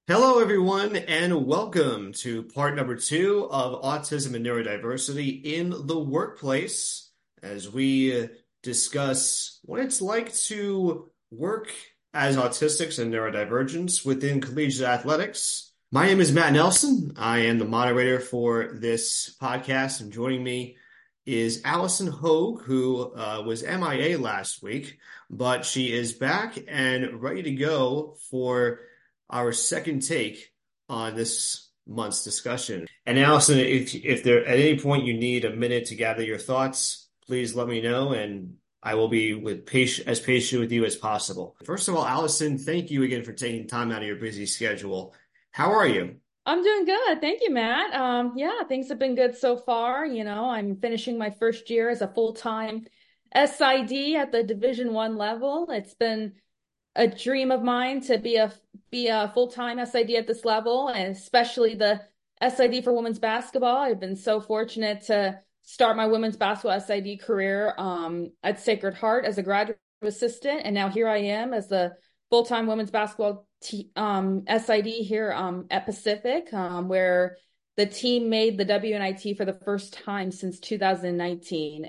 Hello, everyone, and welcome to part number two of Autism and Neurodiversity in the Workplace as we discuss what it's like to work as autistics and neurodivergents within collegiate athletics. My name is Matt Nelson. I am the moderator for this podcast, and joining me is Allison Hogue, who was MIA last week, but she is back and ready to go for our second take on this month's discussion. And Allison, if there at any point you need a minute to gather your thoughts, please let me know, and I will be as patient with you as possible. First of all, Allison, thank you again for taking time out of your busy schedule. How are you? I'm doing good. Thank you, Matt. Yeah, things have been good so far. I'm finishing my first year as a full-time SID at the Division 1 level. It's been a dream of mine to be a full-time SID at this level, and especially the SID for women's basketball. I've been so fortunate to start my women's basketball SID career at Sacred Heart as a graduate assistant, and now here I am as the full-time women's basketball SID here at Pacific, where the team made the WNIT for the first time since 2019,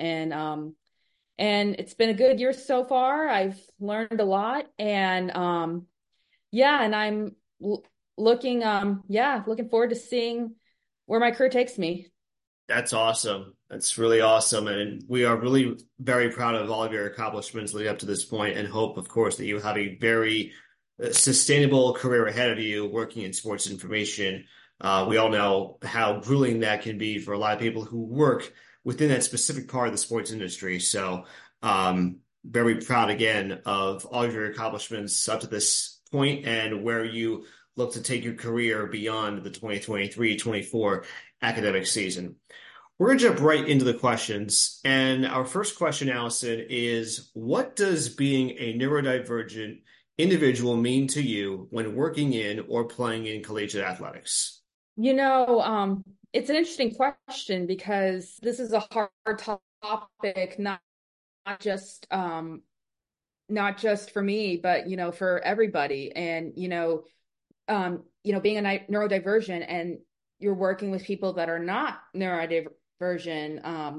and it's been a good year so far. I've learned a lot, and yeah, and I'm looking forward to seeing where my career takes me. That's awesome. That's really awesome. And we are really very proud of all of your accomplishments leading up to this point and hope, of course, that you have a very sustainable career ahead of you working in sports information. We all know how grueling that can be for a lot of people who work within that specific part of the sports industry. So, very proud again of all of your accomplishments up to this point and where you look to take your career beyond the 2023-24 academic season. We're going to jump right into the questions. And our first question, Allison, is what does being a neurodivergent individual mean to you when working in or playing in collegiate athletics? It's an interesting question because this is a hard topic, not just not just for me, but for everybody. And being a neurodivergent and you're working with people that are not neurodivergent,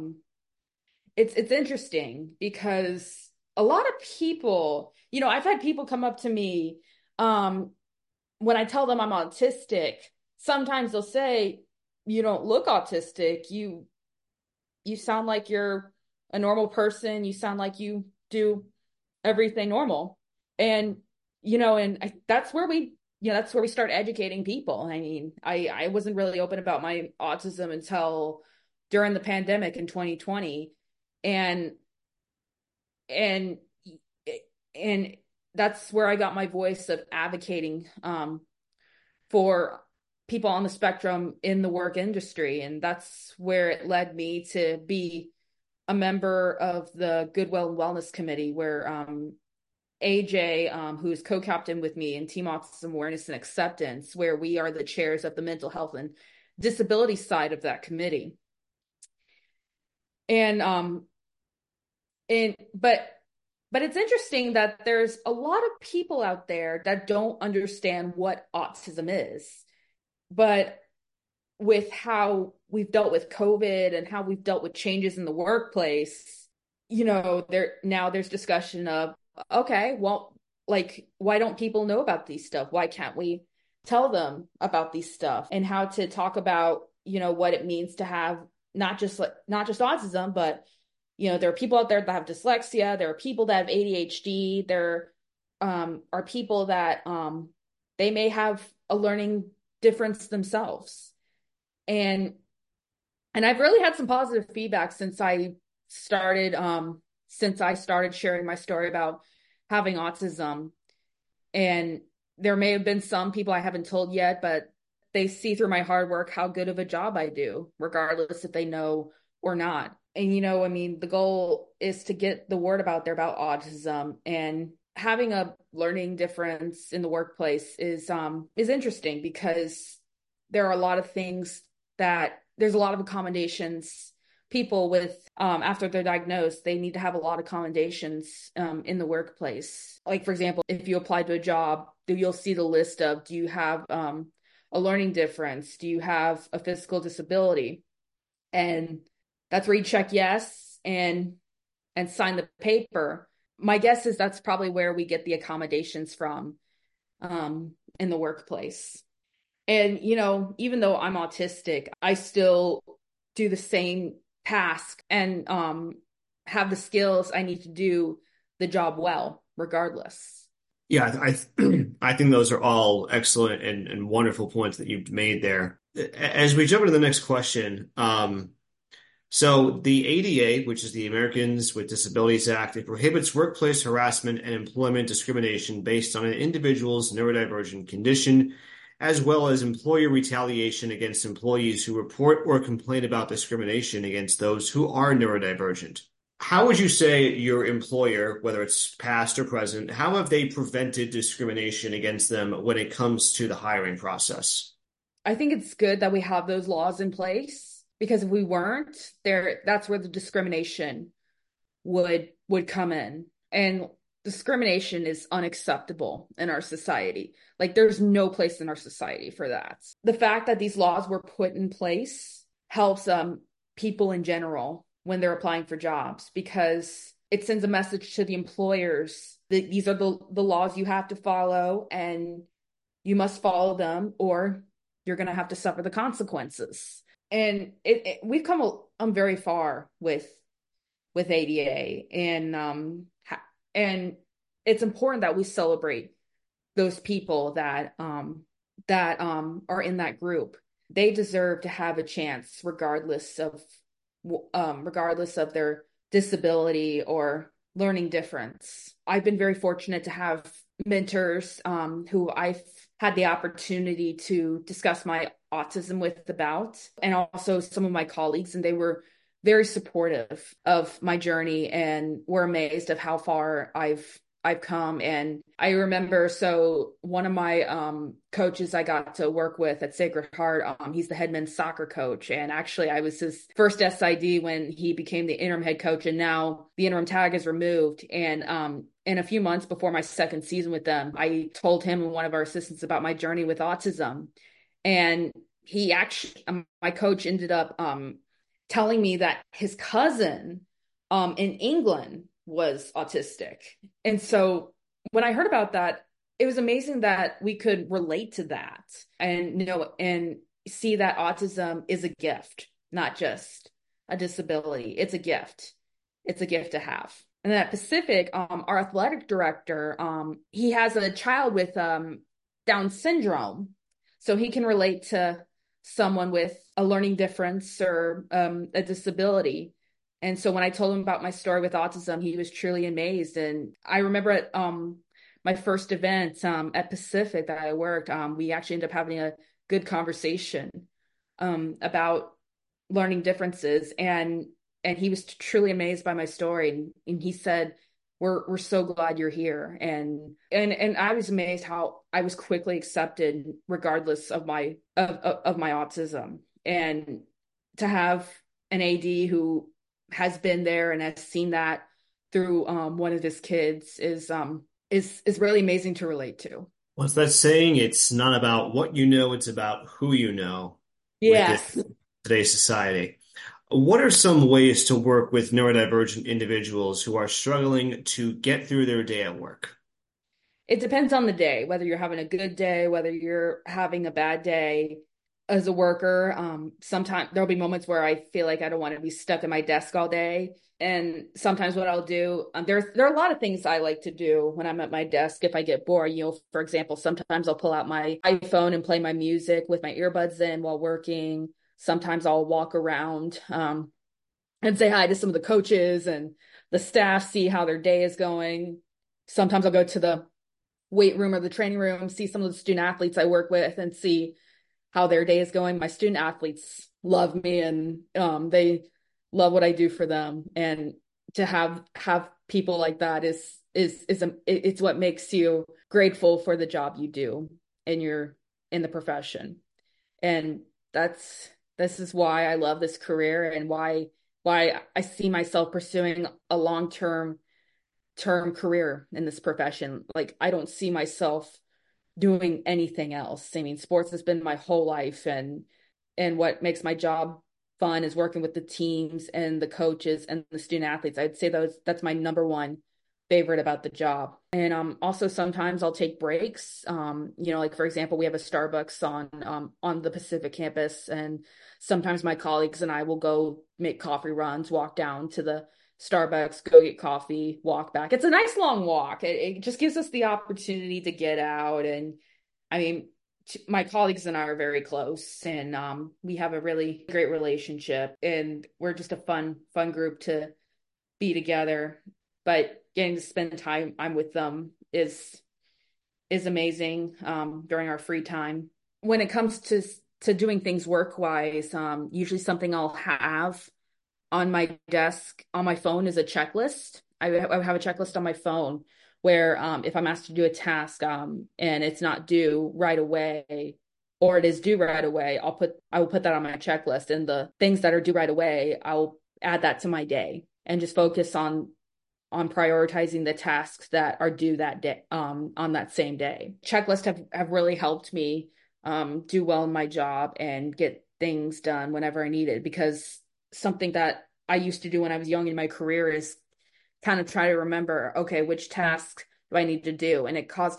it's interesting because a lot of people, I've had people come up to me when I tell them I'm autistic. Sometimes they'll say, "You don't look autistic. You sound like you're a normal person. You sound like you do everything normal." And that's where we start educating people. I mean, I wasn't really open about my autism until during the pandemic in 2020, and and and that's where I got my voice of advocating for people on the spectrum in the work industry, and that's where it led me to be a member of the Goodwill and Wellness Committee, where AJ, who is co-captain with me in Team Autism Awareness and Acceptance, where we are the chairs of the mental health and disability side of that committee. And and but it's interesting that there's a lot of people out there that don't understand what autism is. But with how we've dealt with COVID and how we've dealt with changes in the workplace, there's discussion of, okay, well, like, why don't people know about these stuff? Why can't we tell them about these stuff and how to talk about, what it means to have not just autism, but there are people out there that have dyslexia. There are people that have ADHD. There are people that they may have a learning difference themselves. And I've really had some positive feedback since I started sharing my story about having autism. And there may have been some people I haven't told yet, but they see through my hard work how good of a job I do, regardless if they know or not. And I mean, the goal is to get the word out there about autism, and having a learning difference in the workplace is interesting because there are a lot of things that there's a lot of accommodations. People with after they're diagnosed, they need to have a lot of accommodations in the workplace. Like, for example, if you apply to a job you'll see the list of, do you have a learning difference? Do you have a physical disability? And that's where you check yes and sign the paper. My guess is that's probably where we get the accommodations from in the workplace. And, even though I'm autistic, I still do the same task and have the skills I need to do the job well, regardless. Yeah, I think those are all excellent and wonderful points that you've made there. As we jump into the next question, so the ADA, which is the Americans with Disabilities Act, it prohibits workplace harassment and employment discrimination based on an individual's neurodivergent condition, as well as employer retaliation against employees who report or complain about discrimination against those who are neurodivergent. How would you say your employer, whether it's past or present, how have they prevented discrimination against them when it comes to the hiring process? I think it's good that we have those laws in place because if we weren't there, that's where the discrimination would come in. And discrimination is unacceptable in our society. Like there's no place in our society for that. The fact that these laws were put in place helps people in general when they're applying for jobs because it sends a message to the employers that these are the laws you have to follow and you must follow them or you're going to have to suffer the consequences. And we've come very far with ADA and it's important that we celebrate those people that are in that group. They deserve to have a chance regardless of their disability or learning difference. I've been very fortunate to have mentors who I've had the opportunity to discuss my autism with about, and also some of my colleagues, and they were very supportive of my journey and were amazed of how far I've come. And I remember, so one of my coaches I got to work with at Sacred Heart, he's the head men's soccer coach. And actually I was his first SID when he became the interim head coach. And now the interim tag is removed. And in a few months before my second season with them, I told him and one of our assistants about my journey with autism. And he actually, my coach ended up telling me that his cousin in England was autistic. And so when I heard about that, it was amazing that we could relate to that and and see that autism is a gift, not just a disability. It's a gift. It's a gift to have. And then at Pacific, our athletic director, he has a child with Down syndrome. So he can relate to someone with a learning difference or a disability. And so when I told him about my story with autism, he was truly amazed. And I remember at my first event at Pacific that I worked, we actually ended up having a good conversation about learning differences. And he was truly amazed by my story. And he said, we're so glad you're here. And I was amazed how I was quickly accepted regardless of my of my autism. And to have an AD who has been there and has seen that through one of his kids is really amazing to relate to. What's that saying? It's not about what you know, it's about who you know within Yes. today's society. What are some ways to work with neurodivergent individuals who are struggling to get through their day at work? It depends on the day, whether you're having a good day, whether you're having a bad day. As a worker, sometimes there'll be moments where I feel like I don't want to be stuck at my desk all day. And sometimes what I'll do, there are a lot of things I like to do when I'm at my desk if I get bored. For example, sometimes I'll pull out my iPhone and play my music with my earbuds in while working. Sometimes I'll walk around and say hi to some of the coaches and the staff, see how their day is going. Sometimes I'll go to the weight room or the training room, see some of the student athletes I work with and see how their day is going. My student athletes love me and they love what I do for them. And to have people like that it's what makes you grateful for the job you do in the profession. And this is why I love this career and why I see myself pursuing a long-term career in this profession. Like I don't see myself doing anything else. I mean, sports has been my whole life, and what makes my job fun is working with the teams and the coaches and the student athletes. I'd say that's my number one favorite about the job. And also sometimes I'll take breaks. Like for example, we have a Starbucks on the Pacific campus, and sometimes my colleagues and I will go make coffee runs, walk down to the Starbucks, go get coffee, walk back. It's a nice long walk. It just gives us the opportunity to get out. And I mean, my colleagues and I are very close, and we have a really great relationship, and we're just a fun group to be together. But getting to spend time I'm with them is amazing during our free time. When it comes to doing things work wise, usually something I'll have on my desk on my phone is a checklist. I have a checklist on my phone where if I'm asked to do a task and it's not due right away, or it is due right away, I will put that on my checklist, and the things that are due right away, I'll add that to my day and just focus on prioritizing the tasks that are due that day on that same day. Checklists have really helped me do well in my job and get things done whenever I need it, because something that I used to do when I was young in my career is kind of try to remember, okay, which task do I need to do? And it caused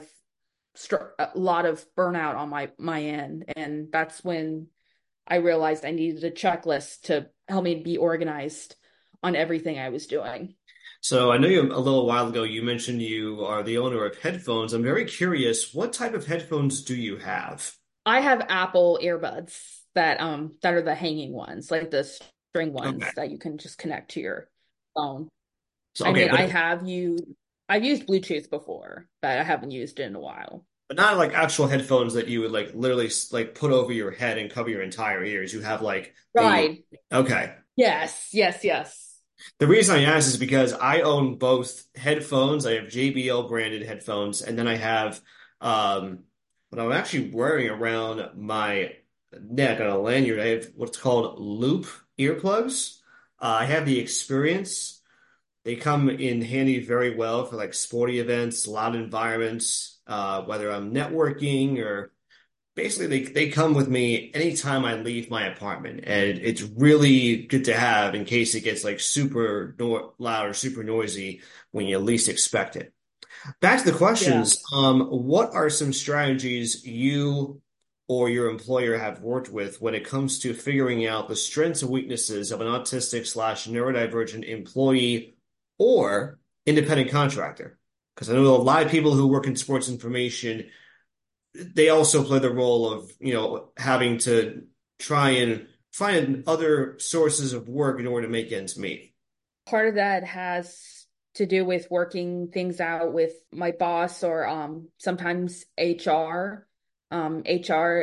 a lot of burnout on my end. And that's when I realized I needed a checklist to help me be organized on everything I was doing. So I know you a little while ago you mentioned you are the owner of headphones. I'm very curious, what type of headphones do you have? I have Apple earbuds that are the hanging ones, like the string Okay. ones that you can just connect to your phone. So I okay, mean, I've used Bluetooth before, but I haven't used it in a while. but not like actual headphones that you would like literally like put over your head and cover your entire ears. You have like the Right. okay. Yes, yes, yes. The reason I ask is because I own both headphones. I have JBL branded headphones, and then I have what I'm actually wearing around my neck on a lanyard. I have what's called loop earplugs. I have the experience. They come in handy very well for like sporty events, loud environments, whether I'm networking or basically they come with me anytime I leave my apartment, and it's really good to have in case it gets like super no loud or super noisy when you least expect it. Back to the Yeah. questions. What are some strategies you or your employer have worked with when it comes to figuring out the strengths and weaknesses of an autistic slash neurodivergent employee or independent contractor? Because I know a lot of people who work in sports information, they also play the role of, having to try and find other sources of work in order to make ends meet. Part of that has to do with working things out with my boss, or sometimes HR. HR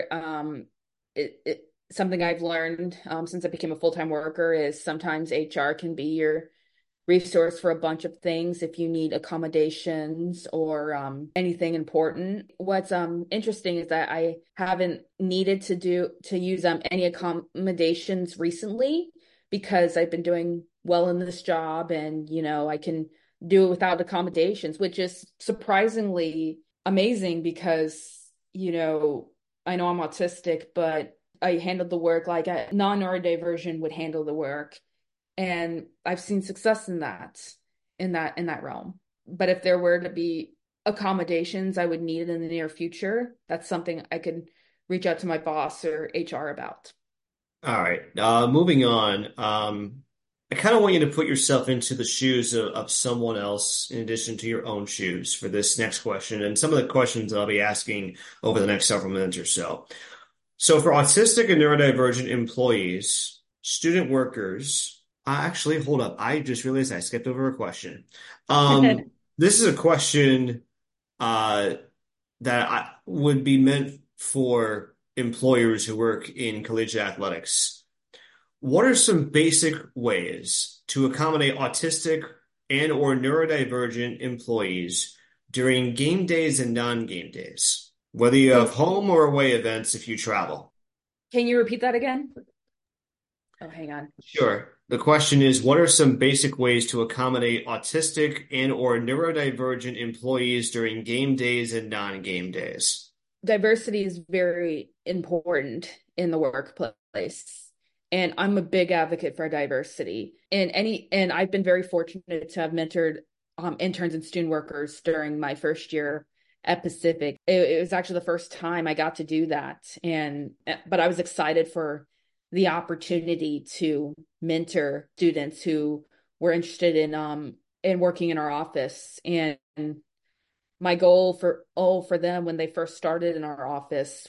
something I've learned since I became a full-time worker is sometimes HR can be your resource for a bunch of things if you need accommodations or anything important. What's interesting is that I haven't needed to use any accommodations recently, because I've been doing well in this job, and I can do it without accommodations, which is surprisingly amazing because I know I'm autistic, but I handled the work like a non-neurodivergent would handle the work, and I've seen success in that realm. But if there were to be accommodations I would need in the near future, that's something I could reach out to my boss or HR about. All right. Moving on. I kind of want you to put yourself into the shoes of someone else in addition to your own shoes for this next question and some of the questions that I'll be asking over the next several minutes or so. So for autistic and neurodivergent employees, student workers, actually, hold up. I just realized I skipped over a question. This is a question uh, that would be meant for employers who work in collegiate athletics. What are some basic ways to accommodate autistic and or neurodivergent employees during game days and non-game days, whether you Can have home or away events if you travel? can you repeat that again? Oh, hang on. Sure. The question is, what are some basic ways to accommodate autistic and or neurodivergent employees during game days and non-game days? Diversity is very important in the workplace. And I'm a big advocate for diversity. And I've been very fortunate to have mentored interns and student workers during my first year at Pacific. It was actually the first time I got to do that. But I was excited for the opportunity to mentor students who were interested in working in our office. And my goal for them when they first started in our office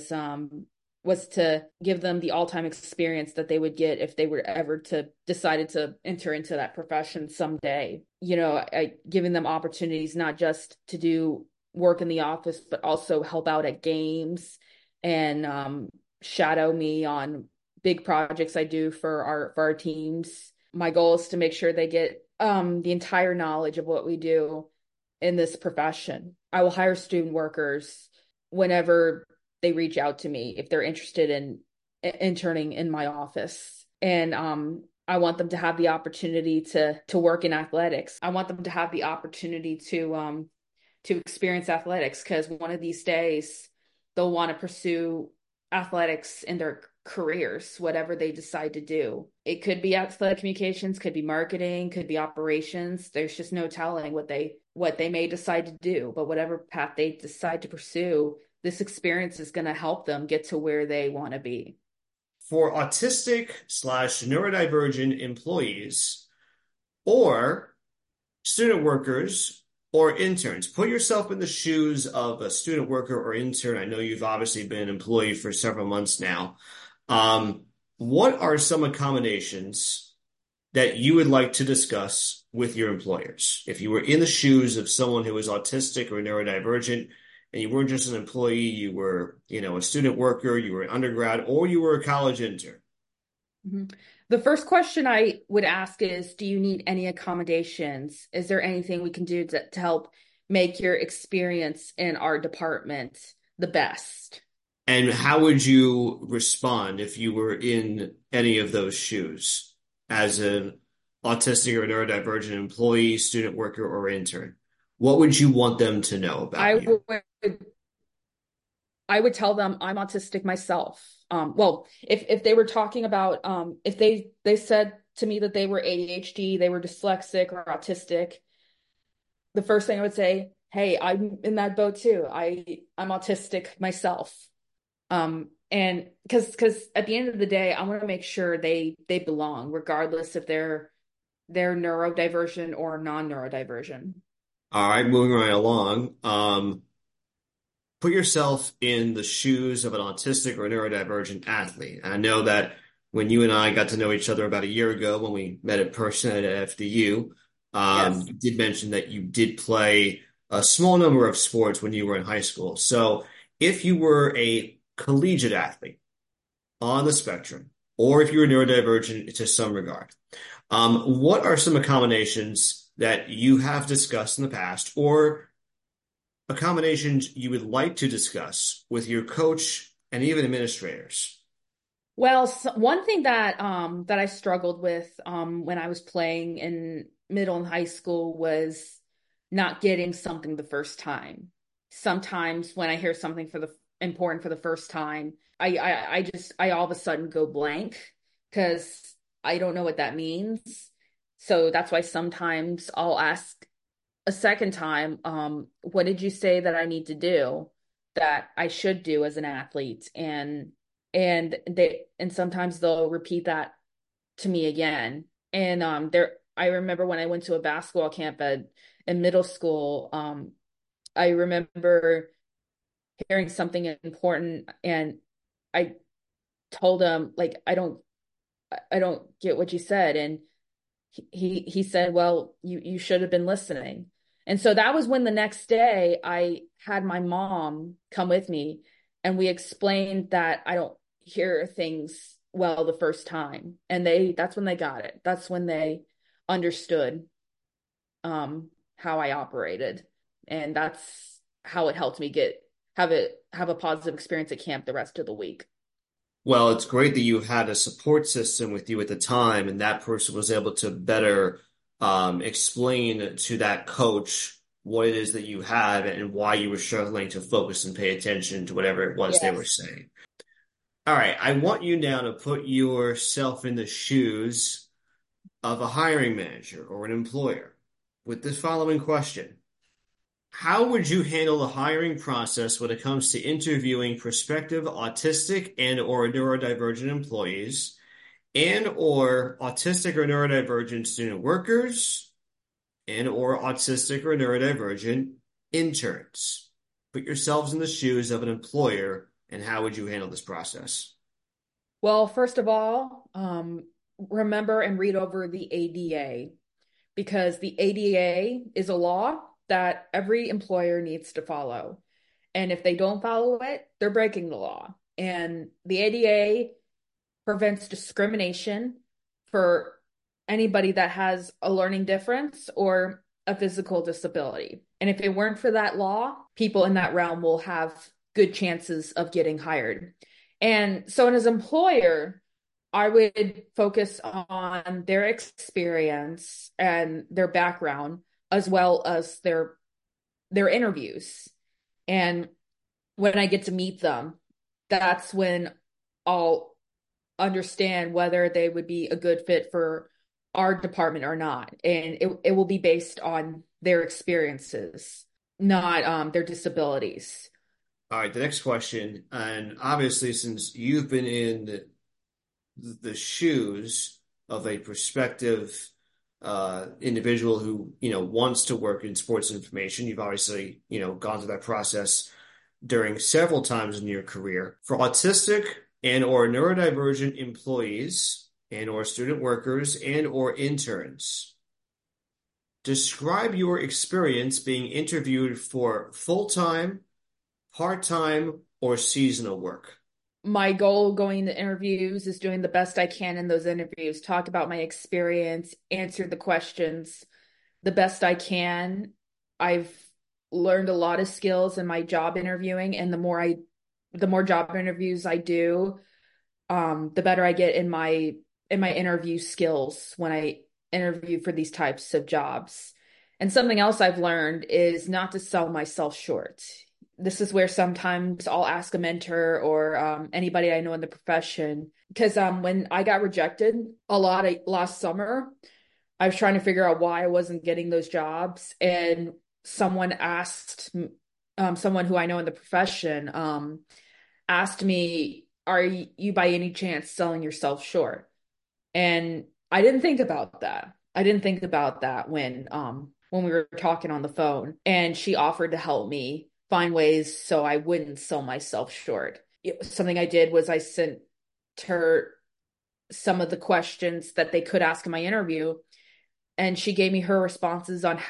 was to give them the all-time experience that they would get if they were ever to decided to enter into that profession someday. Giving them opportunities not just to do work in the office, but also help out at games and shadow me on big projects I do for our teams. My goal is to make sure they get the entire knowledge of what we do in this profession. I will hire student workers whenever they reach out to me if they're interested in interning in my office. And I want them to have the opportunity to work in athletics. I want them to have the opportunity to experience athletics because one of these days they'll want to pursue athletics in their careers, whatever they decide to do. It could be athletic communications, could be marketing, could be operations. There's just no telling what they may decide to do, but whatever path they decide to pursue, this experience is going to help them get to where they want to be. For autistic slash neurodivergent employees or student workers or interns, put yourself in the shoes of a student worker or intern. I know you've obviously been an employee for several months now. Um, what are some accommodations that you would like to discuss with your employers? If you were in the shoes of someone who was autistic or neurodivergent, and you weren't just an employee, you were, a student worker, you were an undergrad, or you were a college intern. Mhm. The first question I would ask is, do you need any accommodations? Is there anything we can do to help make your experience in our department the best? And how would you respond if you were in any of those shoes as an autistic or neurodivergent employee, student worker, or intern? What would you want them to know about I you? would I would tell them I'm autistic myself. Well, if they were talking about if they said to me that they were ADHD, they were dyslexic or autistic, the first thing I would say, "Hey, I'm in that boat too. I'm autistic myself." And because at the end of the day, I want to make sure they belong, regardless if they're neurodivergent or non-neurodivergent. All right, moving right along. Put yourself in the shoes of an autistic or neurodivergent athlete. And I know that when you and I got to know each other about a year ago when we met in person at FDU, Yes. you did mention that you did play a small number of sports when you were in high school. So if you were a collegiate athlete on the spectrum, or if you were neurodivergent to some regard, what are some accommodations that you have discussed in the past, or accommodations you would like to discuss with your coach and even administrators? Well, one thing that I struggled with when I was playing in middle and high school was not getting something the first time. Sometimes when I hear something for the important for the first time, I all of a sudden go blank because I don't know what that means. So that's why sometimes I'll ask a second time, what did you say that I need to do that I should do as an athlete? And sometimes they'll repeat that to me again. And I remember when I went to a basketball camp in middle school, I remember hearing something important and I told him like I don't get what you said. And he said, "Well, you should have been listening." And so that was when the next day I had my mom come with me and we explained that I don't hear things well the first time. And that's when they got it. That's when they understood how I operated. And that's how it helped me have a positive experience at camp the rest of the week. Well, it's great that you had a support system with you at the time, and that person was able to better explain to that coach what it is that you had and why you were struggling to focus and pay attention to whatever it was they were Yes. saying. All right, I want you now to put yourself in the shoes of a hiring manager or an employer with this following question. How would you handle the hiring process when it comes to interviewing prospective autistic and or neurodivergent employees and or autistic or neurodivergent student workers and or autistic or neurodivergent interns? Put yourselves in the shoes of an employer and how would you handle this process? Well, first of all, remember and read over the ADA because the ADA is a law that every employer needs to follow. And if they don't follow it, they're breaking the law. And the ADA prevents discrimination for anybody that has a learning difference or a physical disability. And if it weren't for that law, people in that realm will have good chances of getting hired. And so, as an employer, I would focus on their experience and their background as well as their interviews. And when I get to meet them, that's when I'll understand whether they would be a good fit for our department or not. And it will be based on their experiences, not their disabilities. All right, the next question, and obviously since you've been in the shoes of a prospective individual who, wants to work in sports information, you've obviously, gone through that process during several times in your career. For autistic and or neurodivergent employees and or student workers and or interns, describe your experience being interviewed for full-time, part-time, or seasonal work. My goal going to interviews is doing the best I can in those interviews, talk about my experience, answer the questions the best I can. I've learned a lot of skills in my job interviewing, and the more job interviews I do, the better I get in my interview skills when I interview for these types of jobs. And something else I've learned is not to sell myself short. This is where sometimes I'll ask a mentor or anybody I know in the profession because when I got rejected a lot last summer, I was trying to figure out why I wasn't getting those jobs, and someone asked someone who I know in the profession asked me, "Are you by any chance selling yourself short?" And I didn't think about that. I didn't think about that when we were talking on the phone, and she offered to help me find ways so I wouldn't sell myself short. Something I did was I sent her some of the questions that they could ask in my interview, and she gave me her responses on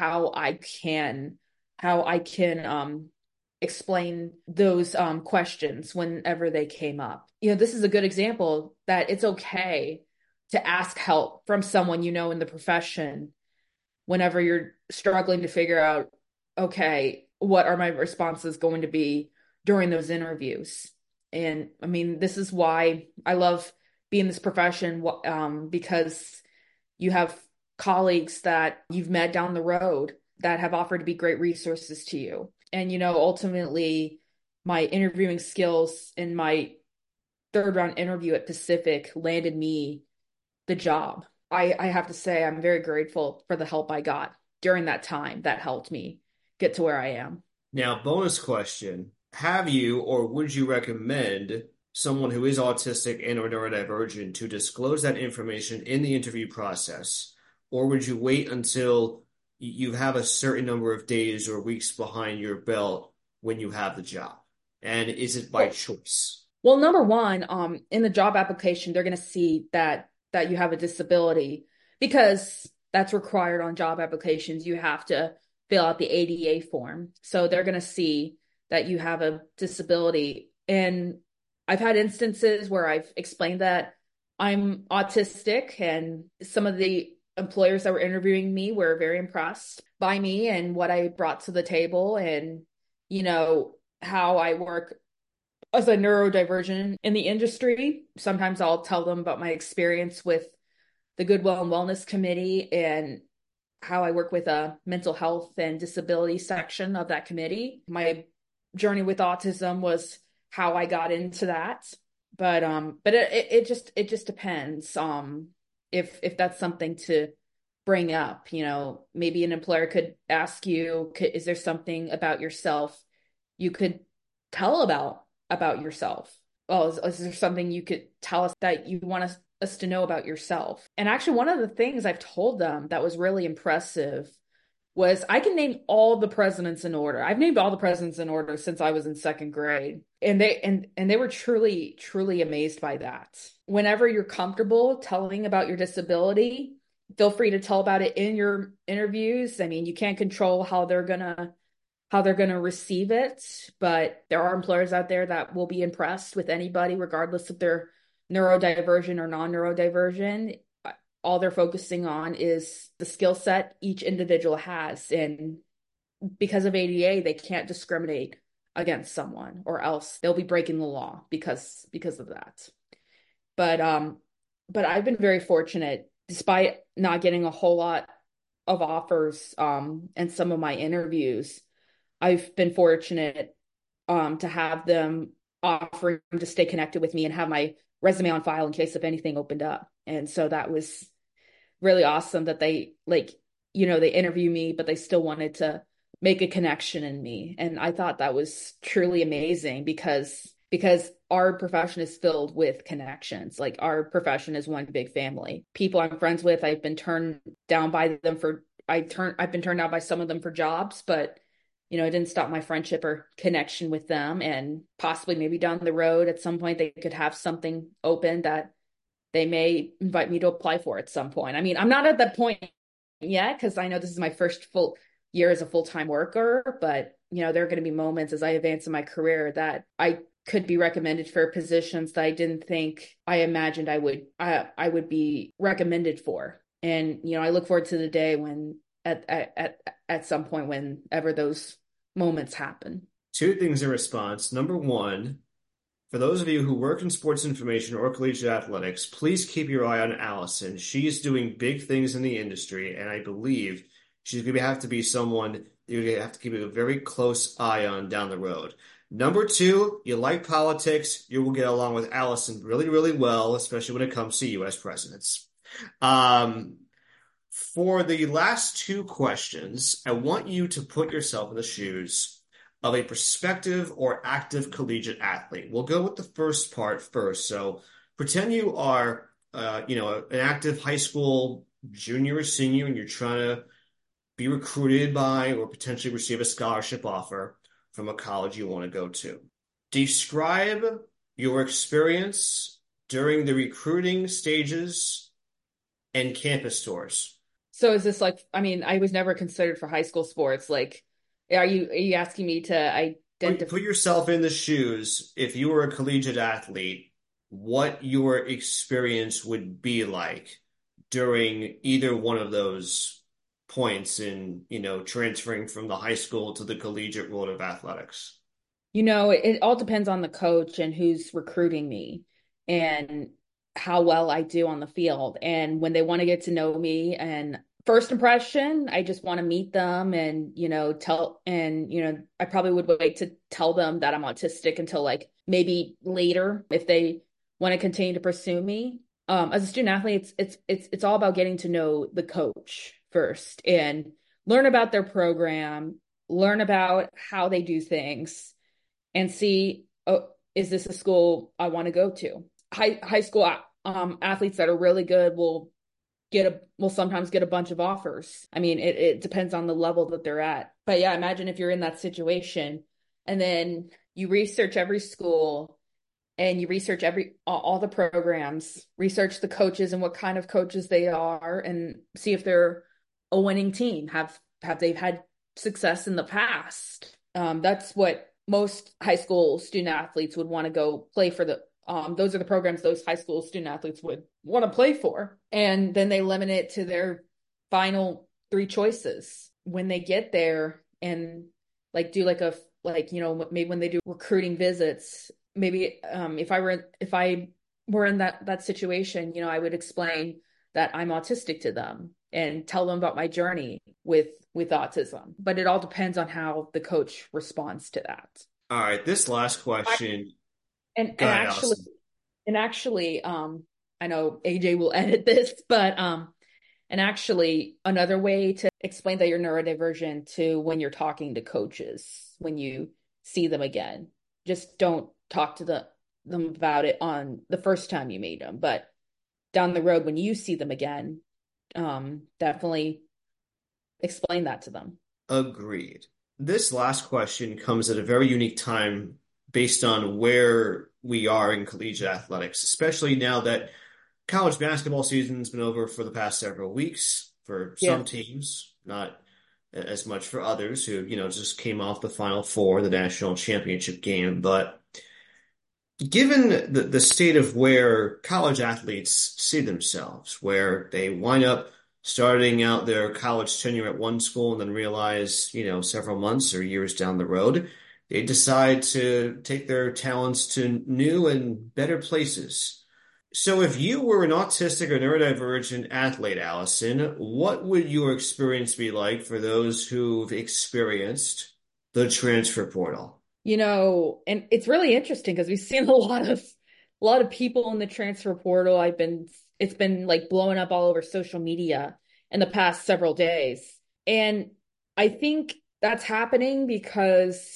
how I can explain those questions whenever they came up. This is a good example that it's okay to ask help from someone you know in the profession whenever you're struggling to figure out, okay, what are my responses going to be during those interviews? And I mean, this is why I love being in this profession, because you have colleagues that you've met down the road that have offered to be great resources to you. And, ultimately, my interviewing skills in my third round interview at Pacific landed me the job. I have to say, I'm very grateful for the help I got during that time that helped me get to where I am. Now, bonus question. Have you or would you recommend someone who is autistic and or neurodivergent to disclose that information in the interview process? Or would you wait until you have a certain number of days or weeks behind your belt when you have the job? And is it by Well, choice? well, number one, in the job application, they're going to see that you have a disability because that's required on job applications. You have to fill out the ADA form. So they're going to see that you have a disability. And I've had instances where I've explained that I'm autistic, and some of the employers that were interviewing me were very impressed by me and what I brought to the table and, how I work as a neurodivergent in the industry. Sometimes I'll tell them about my experience with the Goodwill and Wellness Committee and how I work with a mental health and disability section of that committee. My journey with autism was how I got into that. But it just depends. If that's something to bring up, maybe an employer could ask you, is there something about yourself you could tell about yourself? Well, is there something you could tell us that you want us to know about yourself? And actually, one of the things I've told them that was really impressive was I can name all the presidents in order. I've named all the presidents in order since I was in second grade. And they were truly, truly amazed by that. Whenever you're comfortable telling about your disability, feel free to tell about it in your interviews. I mean, you can't control how they're gonna receive it, but there are employers out there that will be impressed with anybody, regardless of their neurodiversion or non-neurodiversion. All they're focusing on is the skill set each individual has. And because of ADA, they can't discriminate against someone, or else they'll be breaking the law because of that. But I've been very fortunate, despite not getting a whole lot of offers and some of my interviews. I've been fortunate to have them offering to stay connected with me and have my resume on file in case if anything opened up. And so that was really awesome that they they interview me, but they still wanted to make a connection in me. And I thought that was truly amazing because our profession is filled with connections. Like, our profession is one big family. People I'm friends with, I've been turned down by them I've been turned down by some of them for jobs, but it didn't stop my friendship or connection with them. And possibly maybe down the road at some point they could have something open that they may invite me to apply for at some point. I mean, I'm not at that point yet because I know this is my first full year as a full-time worker, but there are going to be moments as I advance in my career that I could be recommended for positions that I didn't think I imagined I would be recommended for. And I look forward to the day when at some point whenever those moments happen. Two things in response. Number one, for those of you who work in sports information or collegiate athletics, please keep your eye on Allison. She's doing big things in the industry, and I believe she's going to have to be someone you're going to have to keep a very close eye on down the road. Number two, you like politics, you will get along with Allison really, really well, especially when it comes to U.S. presidents. Um, for the last two questions, I want you to put yourself in the shoes of a prospective or active collegiate athlete. We'll go with the first part first. So pretend you are, an active high school junior or senior, and you're trying to be recruited by or potentially receive a scholarship offer from a college you want to go to. Describe your experience during the recruiting stages and campus tours. So is this like, I mean, I was never considered for high school sports. Like, are you asking me to identify? Put yourself in the shoes. If you were a collegiate athlete, what your experience would be like during either one of those points in, transferring from the high school to the collegiate world of athletics. It all depends on the coach and who's recruiting me and how well I do on the field. And when they want to get to know me, and first impression, I just want to meet them and, I probably would wait to tell them that I'm autistic until like maybe later if they want to continue to pursue me. As a student athlete, it's all about getting to know the coach first and learn about their program, learn about how they do things, and see, oh, is this a school I want to go to? High school athletes that are really good will sometimes get a bunch of offers. I mean, it depends on the level that they're at. But yeah, imagine if you're in that situation and then you research every school and you research all the programs, research the coaches and what kind of coaches they are, and see if they're a winning team. Have they had success in the past? That's what most high school student athletes would want to go play for. Those are the programs those high school student athletes would want to play for. And then they limit it to their final three choices. When they get there and maybe when they do recruiting visits, maybe if I were in that situation, I would explain that I'm autistic to them and tell them about my journey with autism. But it all depends on how the coach responds to that. All right, this last I, question. and Go and ahead, actually Allison. and actually I know AJ will edit this, but and actually another way to explain that you're neurodivergent to when you're talking to coaches when you see them again. Just don't talk to them about it on the first time you meet them, but down the road when you see them again, definitely explain that to them. Agreed. This last question comes at a very unique time based on where we are in collegiate athletics, especially now that college basketball season's been over for the past several weeks for some Yeah. teams, not as much for others who, just came off the Final Four, the national championship game. But given the state of where college athletes see themselves, where they wind up starting out their college tenure at one school and then realize, several months or years down the road, they decide to take their talents to new and better places. So if you were an autistic or neurodivergent athlete, Allison, what would your experience be like for those who've experienced the transfer portal? And it's really interesting because we've seen a lot of people in the transfer portal. It's been like blowing up all over social media in the past several days. And I think that's happening because,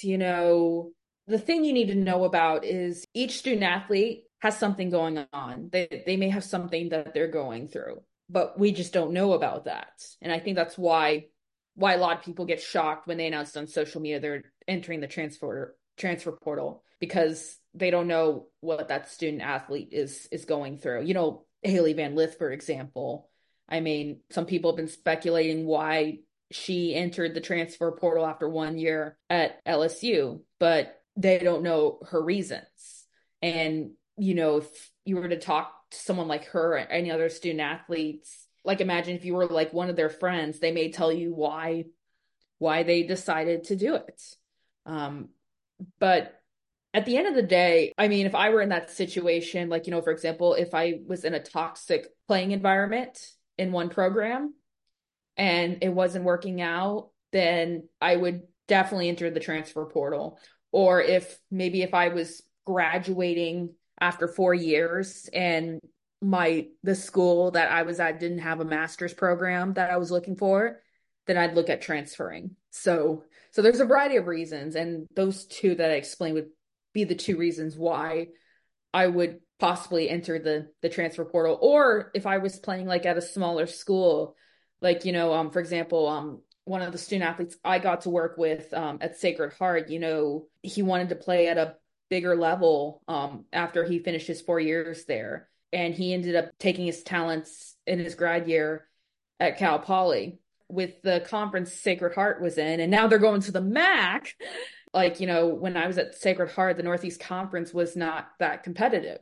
the thing you need to know about is each student athlete has something going on. They may have something that they're going through, but we just don't know about that. And I think that's why a lot of people get shocked when they announced on social media they're entering the transfer portal because they don't know what that student athlete is going through. Haley Van Lith, for example. I mean, some people have been speculating why she entered the transfer portal after 1 year at LSU, but they don't know her reasons. And, if you were to talk to someone like her or any other student athletes, like imagine if you were like one of their friends, they may tell you why they decided to do it. Um, but at the end of the day, I mean, if I were in that situation, like, for example, if I was in a toxic playing environment in one program and it wasn't working out, then I would definitely enter the transfer portal. Or if I was graduating after 4 years and the school that I was at didn't have a master's program that I was looking for, then I'd look at transferring. So there's a variety of reasons, and those two that I explained would be the two reasons why I would possibly enter the transfer portal. Or if I was playing like at a smaller school, like, for example, one of the student athletes I got to work with at Sacred Heart, he wanted to play at a bigger level after he finished his 4 years there. And he ended up taking his talents in his grad year at Cal Poly with the conference Sacred Heart was in. And now they're going to the MAC. Like, when I was at Sacred Heart, the Northeast Conference was not that competitive.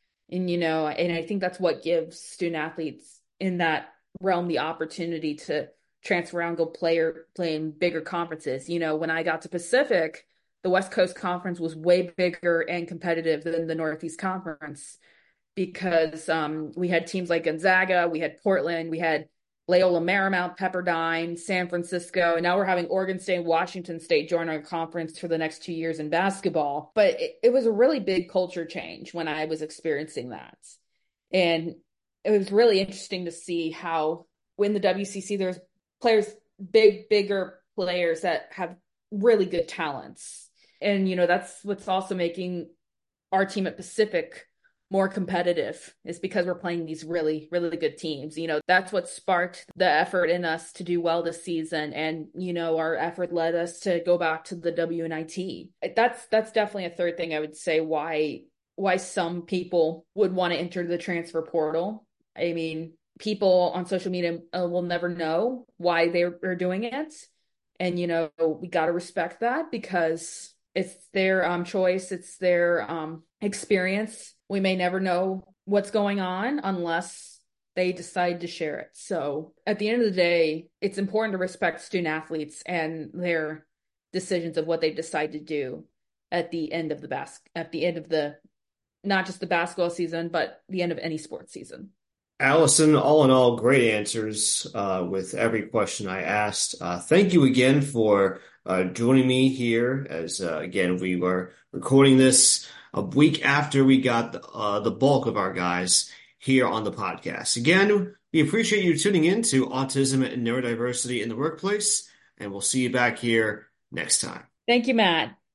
And I think that's what gives student athletes in that realm the opportunity to transfer around, play in bigger conferences. When I got to Pacific, the West Coast Conference was way bigger and competitive than the Northeast Conference because we had teams like Gonzaga, we had Portland, we had Loyola Marymount, Pepperdine, San Francisco, and now we're having Oregon State and Washington State join our conference for the next 2 years in basketball. But it was a really big culture change when I was experiencing that. And it was really interesting to see how when the WCC, there's players, bigger players that have really good talents. And, that's what's also making our team at Pacific more competitive is because we're playing these really, really good teams. That's what sparked the effort in us to do well this season. And, our effort led us to go back to the WNIT. That's definitely a third thing I would say why some people would want to enter the transfer portal. I mean, people on social media will never know why they're doing it. And, we got to respect that because it's their choice, it's their experience. We may never know what's going on unless they decide to share it. So at the end of the day, it's important to respect student athletes and their decisions of what they decide to do at the end of the not just the basketball season, but the end of any sports season. Allison, all in all, great answers with every question I asked. Thank you again for joining me here as, again, we were recording this a week after we got the bulk of our guys here on the podcast. Again, we appreciate you tuning in to Autism and Neurodiversity in the Workplace, and we'll see you back here next time. Thank you, Matt.